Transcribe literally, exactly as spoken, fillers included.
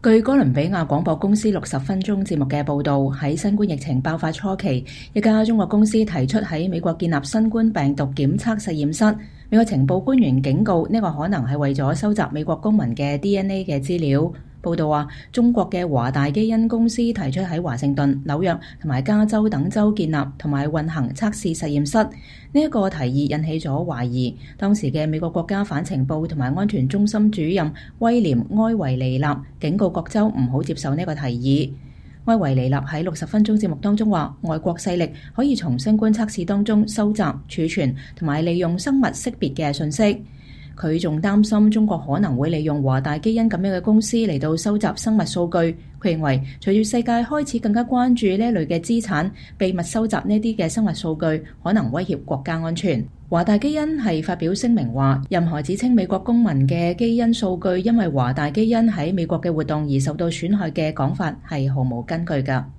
據哥倫比亞廣播公司六十分鐘節目嘅報導，喺新冠疫情爆發初期，一家中國公司提出喺美國建立新冠病毒檢測實驗室。美國情報官員警告，呢個可能係為咗收集美國公民嘅 D N A 嘅資料。報導話，中國嘅華大基因公司提出喺華盛頓、紐約同埋加州等州建立同埋運行測試實驗室。呢一個提議引起咗懷疑。當時嘅美國國家反情報同埋安全中心主任威廉埃維尼納警告各州唔好接受呢個提議。埃維尼納喺六十分鐘節目當中話，外國勢力可以從新冠測試當中收集、儲存同埋利用生物識別嘅信息。佢仲擔心中國可能會利用華大基因咁樣嘅公司嚟到收集生物數據。佢認為隨住世界開始更加關注呢一類嘅資產，秘密收集呢啲嘅生物數據可能威脅國家安全。華大基因係發表聲明話，任何指稱美國公民嘅基因數據因為華大基因喺美國嘅活動而受到損害嘅講法係毫無根據㗎。